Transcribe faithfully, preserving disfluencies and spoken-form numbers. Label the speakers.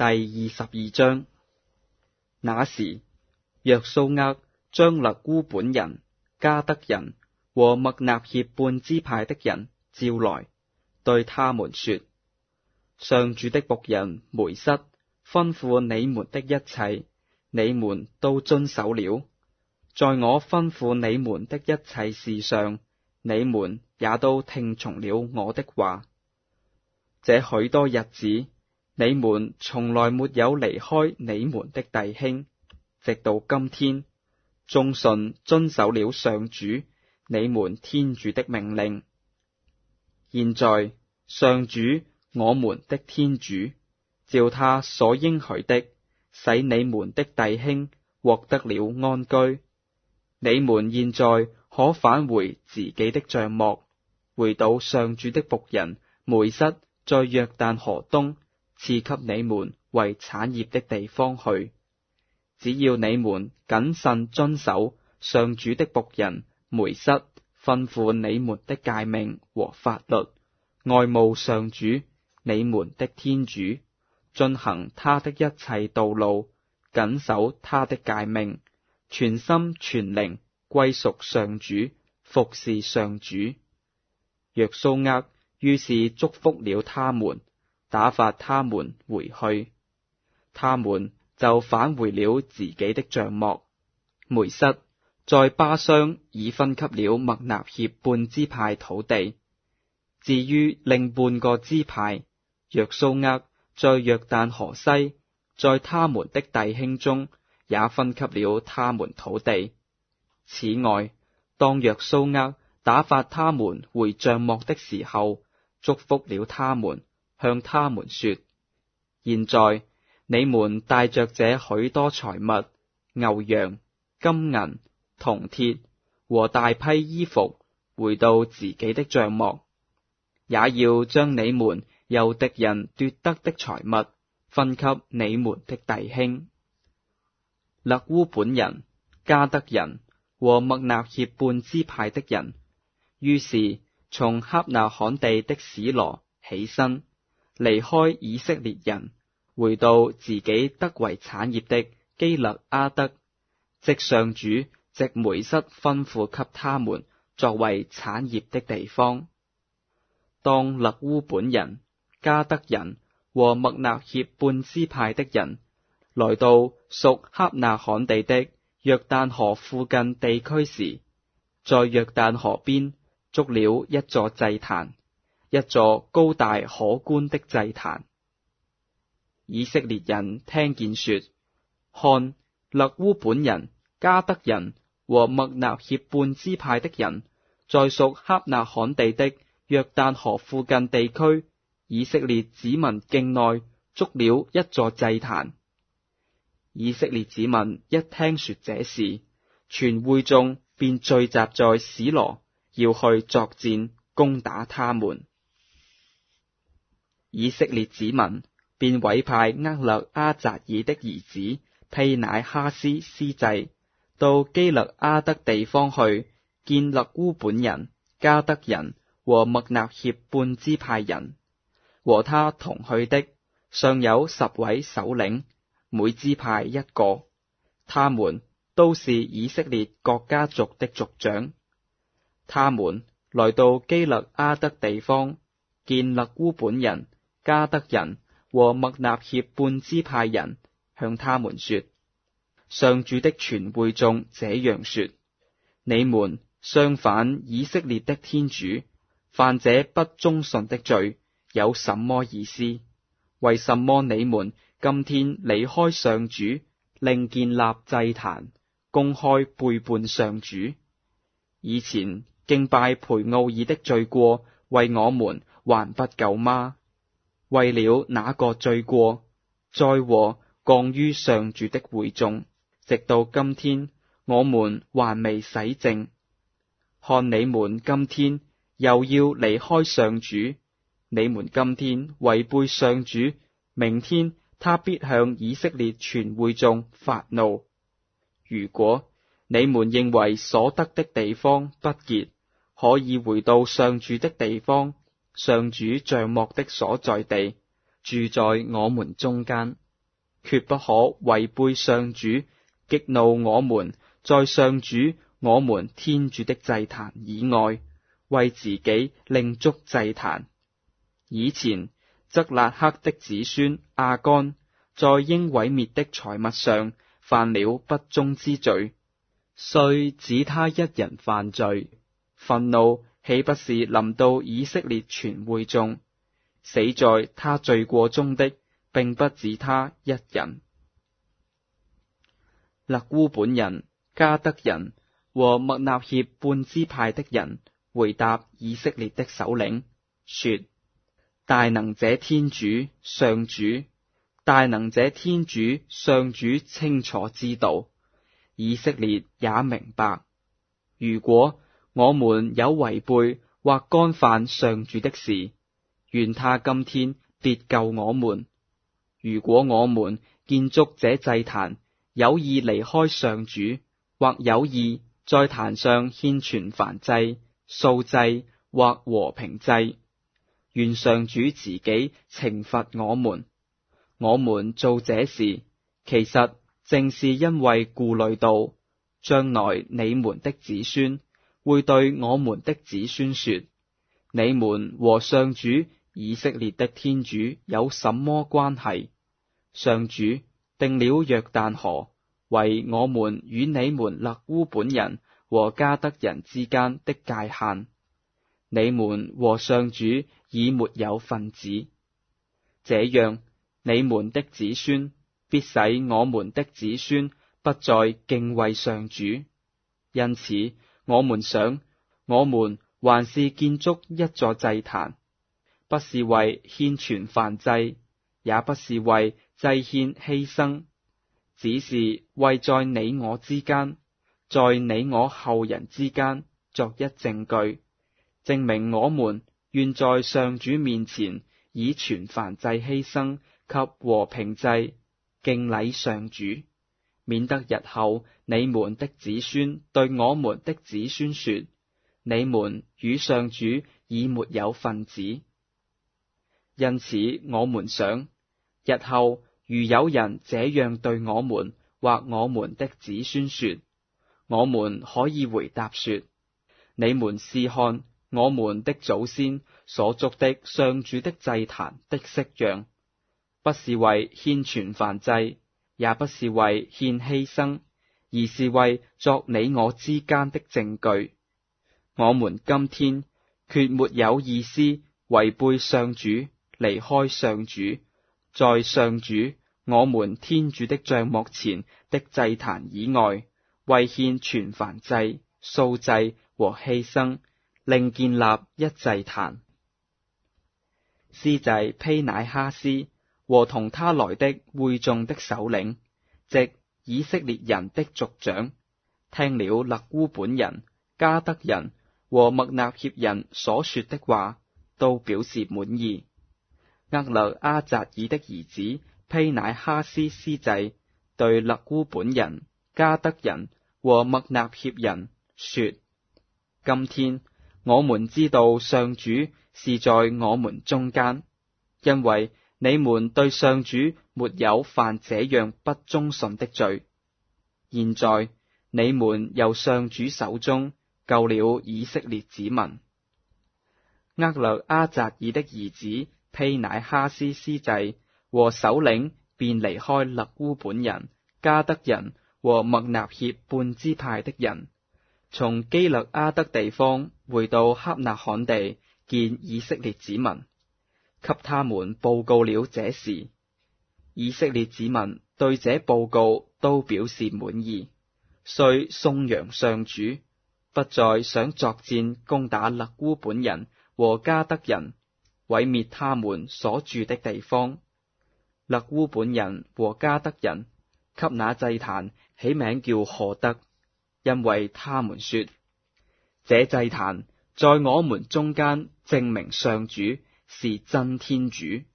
Speaker 1: 第二十二章。那時，約蘇厄將勒烏本人、迦得人和麥納協半支派的人召來，對他們說：上主的僕人梅瑟吩咐你們的一切，你們都遵守了。在我吩咐你們的一切事上，你們也都聽從了我的話。這許多日子，你們從來沒有離開你們的弟兄，直到今天，忠信遵守了上主你們天主的命令。現在，上主我們的天主照他所應許的，使你們的弟兄獲得了安居。你們現在可返回自己的帳幕，回到上主的僕人梅瑟在約旦河東賜給你們為產業的地方去。只要你們謹慎遵守上主的僕人梅瑟吩咐你們的誡命和法律，愛慕上主你們的天主，遵行他的一切道路，謹守他的誡命，全心全靈歸屬上主，服侍上主。約蘇厄於是祝福了他們，打發他們回去，他們就返回了自己的帳幕。梅瑟在巴商已分給了麥納協半支派土地，至於另半個支派，約蘇厄在約旦河西，在他們的弟兄中也分給了他們土地。此外，當約蘇厄打發他們回帳幕的時候，祝福了他們，向他們說：現在你們帶着這許多財物、牛羊、金銀、銅鐵和大批衣服，回到自己的帳幕，也要將你們由敵人奪得的財物分給你們的弟兄。勒烏本人、迦得人和麥納協半支派的人，於是從哈納罕地的史羅起身，離開以色列人，回到自己得為產業的基勒阿得，即上主藉梅瑟吩咐給他們作為產業的地方。當勒烏本人、迦得人和麥納協半支派的人來到屬哈納罕地的約旦河附近地區時，在約旦河邊築了一座祭壇，一座高大可觀的祭壇。以色列人聽見說：看，勒烏本人、迦得人和麥納協半支派的人，在屬哈納罕地的約旦河附近地區以色列子民境內築了一座祭壇。以色列子民一聽說這事，全會眾便聚集在史羅，要去作戰，攻打他們。以色列子民便委派厄勒阿匝爾的兒子丕乃哈斯司祭到基勒阿得地方去見勒烏本人、迦得人和麥納協半支派人。和他同去的尚有十位首領，每支派一個，他們都是以色列各家族的族長。他們來到基勒阿得地方，見勒烏本人、迦得人和麥納協半支派人，向他們說：上主的全會眾這樣說，你們相反以色列的天主，犯這不忠信的罪，有什麼意思？為什麼你們今天離開上主，另建立祭壇，公開背叛上主？以前敬拜培奧爾的罪過，為我們還不夠嗎？為了那個罪過，災禍降於上主的會眾，直到今天，我們還未洗淨。看你們今天又要離開上主，你們今天違背上主，明天他必向以色列全會眾發怒。如果你們認為所得的地方不潔，可以回到上主的地方，上主帳幕的所在地，住在我們中間。 決不可違背上主，激怒我們，在上主我們天主的祭壇以外，為自己另築祭壇。以前，則辣黑的子孫亞干在應毀滅的財物上犯了不忠之罪，遂指他一人犯罪，憤怒豈不是臨到以色列全會眾？死在他罪過中的，並不止他一人。勒烏本人、迦得人和麥納協半支派的人回答以色列的首領，說：大能者天主上主，大能者天主上主清楚知道，以色列也明白，如果我們有違背或干犯上主的事，願他今天別救我們。如果我們建築這祭壇有意離開上主，或有意在壇上獻全燔祭、素祭或和平祭，願上主自己懲罰我們。我們做這事，其實正是因為顧慮到將來你們的子孫會對我們的子孫說：你們和上主以色列的天主有什麼關係？上主定了約旦河為我們與你們勒烏本人和迦得人之間的界限，你們和上主已沒有分子。這樣，你們的子孫必使我們的子孫不再敬畏上主。因此，我們想，我們還是建築一座祭壇，不是為獻全燔祭，也不是為祭獻犧牲，只是為在你我之間，在你我後人之間作一證據，證明我們願在上主面前以全燔祭犧牲及和平祭敬禮上主，免得日後你們的子孫對我們的子孫說：你們與上主已沒有分子。因此，我們想，日後如有人這樣對我們或我們的子孫說，我們可以回答說：你們試看我們的祖先所築的上主的祭壇的式樣，不是為獻全燔祭，也不是為獻犧牲，而是為作你我之間的證據。我們今天決沒有意思違背上主，離開上主，在上主我們天主的帳幕前的祭壇以外，為獻全燔祭、素祭和犧牲，另建立一祭壇。司祭丕乃哈斯和同他來的會眾的首領，即以色列人的族長，聽了勒烏本人、迦得人和麥納協人所說的話，都表示滿意。厄勒阿匝爾的兒子丕乃哈斯司祭對勒烏本人、迦得人和麥納協人說：今天我們知道上主是在我們中間，因為你們對上主沒有犯這樣不忠信的罪。現在你們由上主手中救了以色列子民。厄勒阿匝爾的兒子丕乃哈斯司祭和首領便離開勒烏本人、迦得人和麥納協半支派的人，從基勒阿得地方回到克納罕地見以色列子民，給他們報告了這事。以色列子民對這報告都表示滿意，遂頌揚上主，不再想作戰攻打勒烏本人和迦得人，毀滅他們所住的地方。勒烏本人和迦得人給那祭壇起名叫何德，因為他們說：這祭壇在我們中間證明上主是真天主。